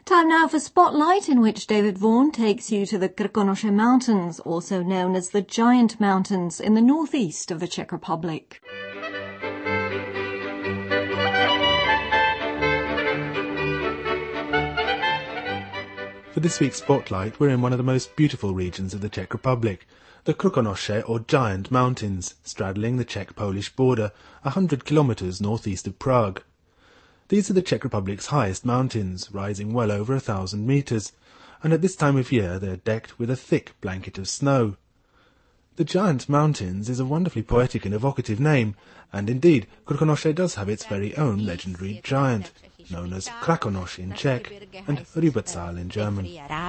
Time now for Spotlight, in which David Vaughan takes you to the Krkonoše Mountains, also known as the Giant Mountains, in the northeast of the Czech Republic. For this week's Spotlight, we're in one of the most beautiful regions of the Czech Republic, the Krkonoše or Giant Mountains, straddling the Czech-Polish border, 100 kilometers northeast of Prague. These are the Czech Republic's highest mountains, rising well over 1,000 meters, and at this time of year they're decked with a thick blanket of snow. The Giant Mountains is a wonderfully poetic and evocative name, and indeed Krkonoše does have its very own legendary giant, known as Krkonoš in Czech and Rübezahl in German.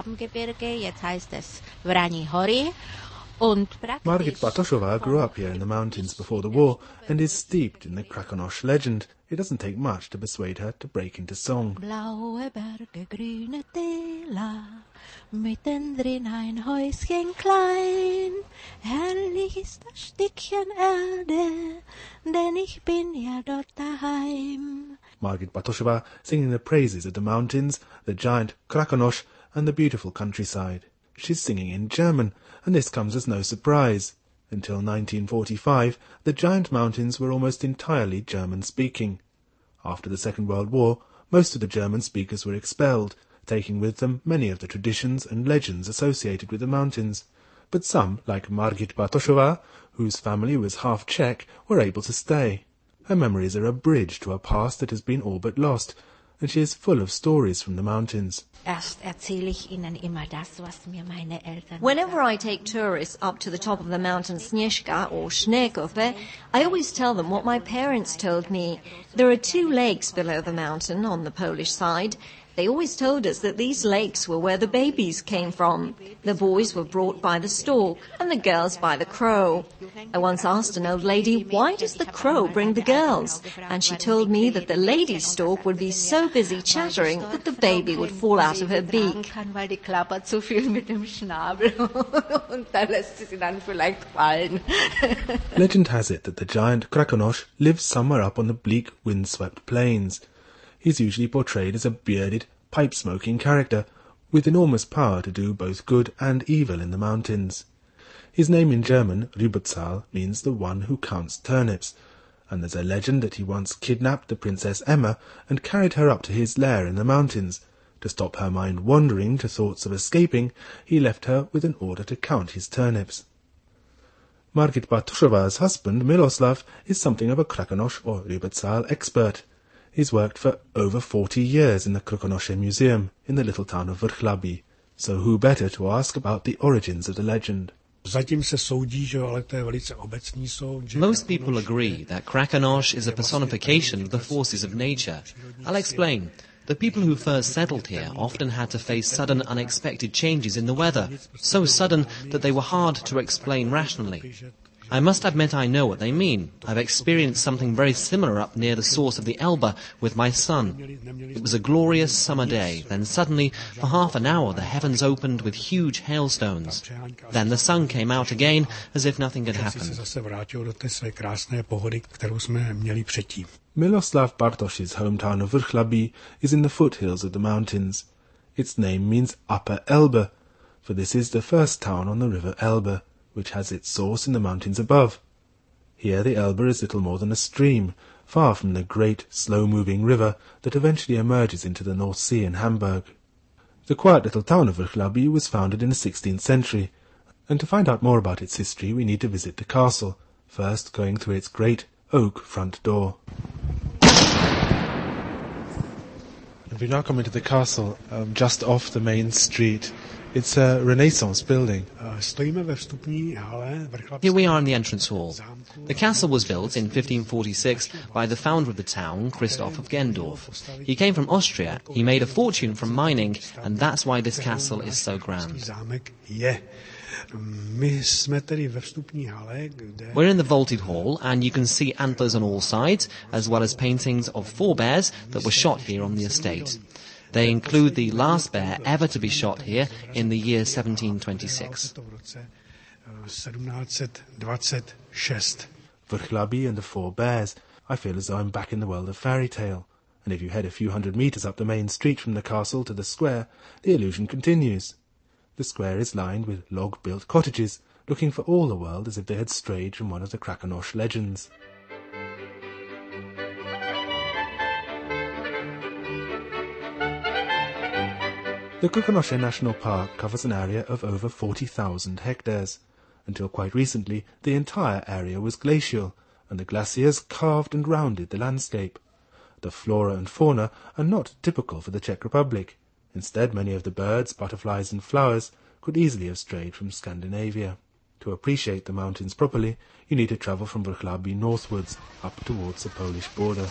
Margit Bartošová grew up here in the mountains before the war and is steeped in the Krkonoš legend. It doesn't take much to persuade her to break into song. Blaue Berge, grüne Täler, mitten drin ein Häuschen klein. Herrlich ist das Stückchen Erde, denn ich bin ja dort daheim. Margit Bartošová singing the praises of the mountains, the giant Krkonoš, and the beautiful countryside. She's singing in German, and this comes as no surprise. Until 1945, the Giant Mountains were almost entirely German-speaking. After the Second World War, most of the German speakers were expelled, taking with them many of the traditions and legends associated with the mountains. But some, like Margit Bartošová, whose family was half Czech, were able to stay. Her memories are a bridge to a past that has been all but lost, and she is full of stories from the mountains. Whenever I take tourists up to the top of the mountain Sněžka or Šnékové, I always tell them what my parents told me. There are 2 lakes below the mountain on the Polish side. They always told us that these lakes were where the babies came from. The boys were brought by the stork and the girls by the crow. I once asked an old lady, why does the crow bring the girls? And she told me that the lady stork would be so busy chattering that the baby would fall out of her beak. Legend has it that the giant Krkonoš lives somewhere up on the bleak, windswept plains. He's usually portrayed as a bearded, pipe-smoking character, with enormous power to do both good and evil in the mountains. His name in German, Rübezahl, means the one who counts turnips, and there's a legend that he once kidnapped the Princess Emma and carried her up to his lair in the mountains. To stop her mind wandering to thoughts of escaping, he left her with an order to count his turnips. Margit Bartošová's husband, Miloslav, is something of a Krkonoš or Rübezahl expert. He's worked for over 40 years in the Krkonoše Museum in the little town of Vrchlabí, so who better to ask about the origins of the legend? Most people agree that Krkonoš is a personification of the forces of nature. I'll explain. The people who first settled here often had to face sudden, unexpected changes in the weather, so sudden that they were hard to explain rationally. I must admit I know what they mean. I've experienced something very similar up near the source of the Elbe with my son. It was a glorious summer day. Then suddenly, for half an hour, the heavens opened with huge hailstones. Then the sun came out again as if nothing had happened. Miloslav Bartoš's hometown of Vrchlabí is in the foothills of the mountains. Its name means Upper Elbe, for this is the first town on the river Elbe, which has its source in the mountains above. Here the Elbe is little more than a stream, far from the great, slow-moving river that eventually emerges into the North Sea in Hamburg. The quiet little town of Vrchlabí was founded in the 16th century, and to find out more about its history we need to visit the castle, first going through its great oak front door. And we now come into the castle, just off the main street. It's a Renaissance building. Here we are in the entrance hall. The castle was built in 1546 by the founder of the town, Christoph of Gendorf. He came from Austria, he made a fortune from mining, and that's why this castle is so grand. We're in the vaulted hall, and you can see antlers on all sides, as well as paintings of 4 bears that were shot here on the estate. They include the last bear ever to be shot here in the year 1726. Vrchlabí and the 4 bears. I feel as though I'm back in the world of fairy tale. and if you head a few hundred meters up the main street from the castle to the square, the illusion continues. The square is lined with log-built cottages, looking for all the world as if they had strayed from one of the Krkonosh legends. The Krkonoše National Park covers an area of over 40,000 hectares. Until quite recently, the entire area was glacial, and the glaciers carved and rounded the landscape. The flora and fauna are not typical for the Czech Republic. Instead, many of the birds, butterflies and flowers could easily have strayed from Scandinavia. To appreciate the mountains properly, you need to travel from Vrchlabí northwards, up towards the Polish border.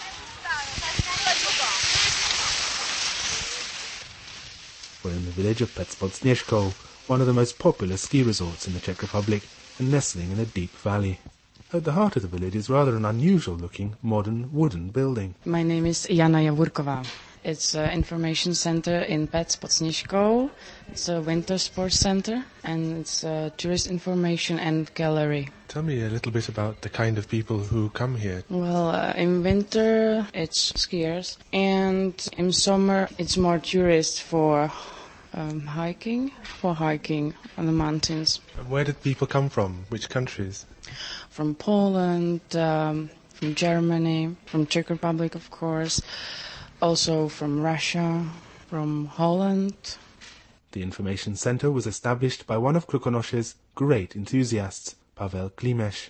We're in the village of Pec pod Sněžkou, one of the most popular ski resorts in the Czech Republic, and nestling in a deep valley. At the heart of the village is rather an unusual-looking, modern, wooden building. My name is Jana Javorková. It's an information center in Pec pod Sněžkou. It's a winter sports center, and it's a tourist information and gallery. Tell me a little bit about the kind of people who come here. Well, in winter it's skiers, and in summer it's more tourists for hiking on the mountains. And where did people come from? Which countries? From Poland, from Germany, from Czech Republic, of course, also from Russia, from Holland. The information center was established by one of Krkonoše's great enthusiasts, Pavel Klimesh.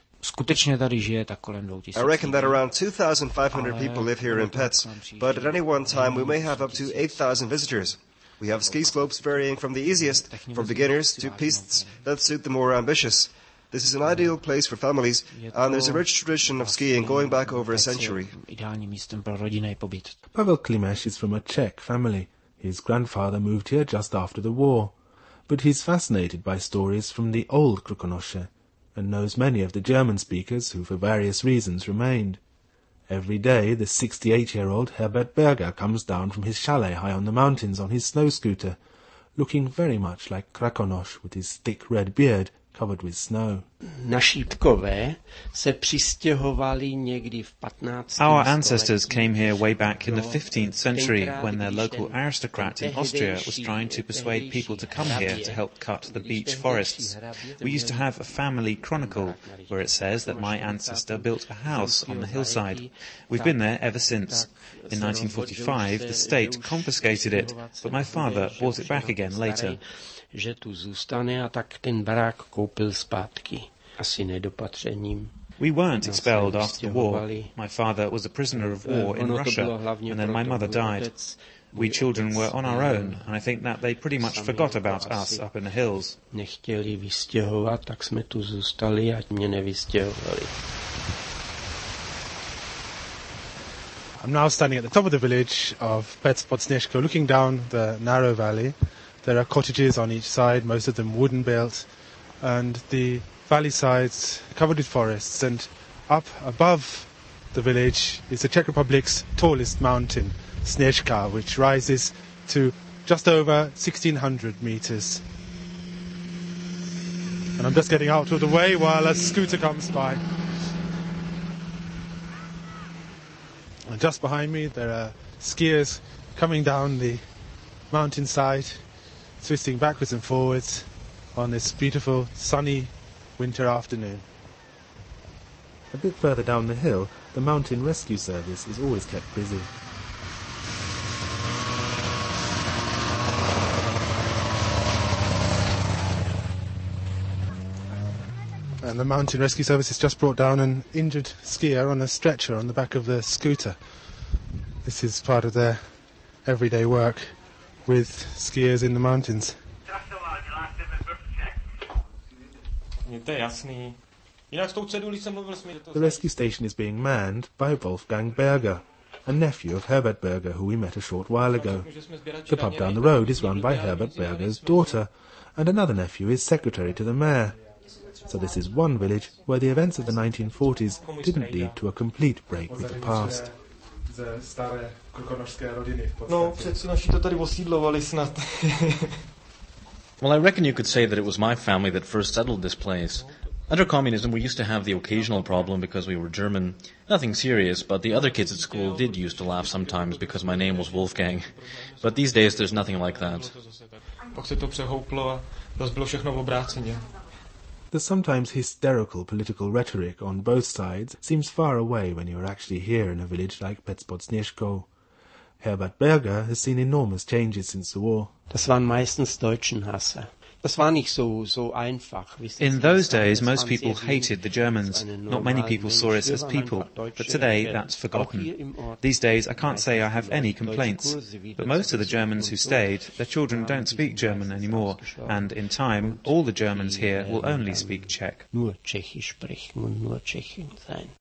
I reckon that around 2,500 people live here in Pec, but at any one time we may have up to 8,000 visitors. We have ski slopes varying from the easiest, for beginners, to pistes that suit the more ambitious. This is an ideal place for families, and there's a rich tradition of skiing going back over a century. Pavel Klimesh is from a Czech family. His grandfather moved here just after the war, but he's fascinated by stories from the old Krkonoše, and knows many of the German speakers who for various reasons remained. Every day the 68-year-old Herbert Berger comes down from his chalet high on the mountains on his snow scooter, looking very much like Krkonoš with his thick red beard covered with snow. Our ancestors came here way back in the 15th century when their local aristocrat in Austria was trying to persuade people to come here to help cut the beech forests. We used to have a family chronicle where it says that my ancestor built a house on the hillside. We've been there ever since. In 1945, the state confiscated it, but my father bought it back again later. Že tu zůstane a tak ten barák koupil zpátky. Asi nedopatřením. We weren't expelled after the war. My father was a prisoner of war in Russia, and then my mother died. We children were on our own, and I think that they pretty much forgot about us up in the hills. Nechtěli vystěhovat, tak jsme tu zůstali, ať mě nevystěhovali. I'm now standing at the top of the village of Pec pod Sněžkou, looking down the narrow valley. There are cottages on each side, most of them wooden built, and the valley sides covered with forests, and up above the village is the Czech Republic's tallest mountain, Sněžka, which rises to just over 1,600 meters. And I'm just getting out of the way while a scooter comes by. And just behind me there are skiers coming down the mountainside, twisting backwards and forwards on this beautiful sunny winter afternoon. A bit further down the hill, the mountain rescue service is always kept busy. And the mountain rescue service has just brought down an injured skier on a stretcher on the back of the scooter. This is part of their everyday work with skiers in the mountains. The rescue station is being manned by Wolfgang Berger, a nephew of Herbert Berger who we met a short while ago. The pub down the road is run by Herbert Berger's daughter, and another nephew is secretary to the mayor. So this is one village where the events of the 1940s didn't lead to a complete break with the past. Well, I reckon you could say that it was my family that first settled this place. Under communism, we used to have the occasional problem because we were German. Nothing serious, but the other kids at school did used to laugh sometimes because my name was Wolfgang. But these days, there's nothing like that. The sometimes hysterical political rhetoric on both sides seems far away when you are actually here in a village like Pec-pod-Snieżko. Herbert Berger has seen enormous changes since the war. Das waren meistens Deutschenhasser. Das war nicht so einfach. In those days, most people hated the Germans. Not many people saw us as people, but today that's forgotten. These days, I can't say I have any complaints, but most of the Germans who stayed, their children don't speak German anymore, and in time, all the Germans here will only speak Czech. Nur Tschechisch sprechen und nur Tschechen sein.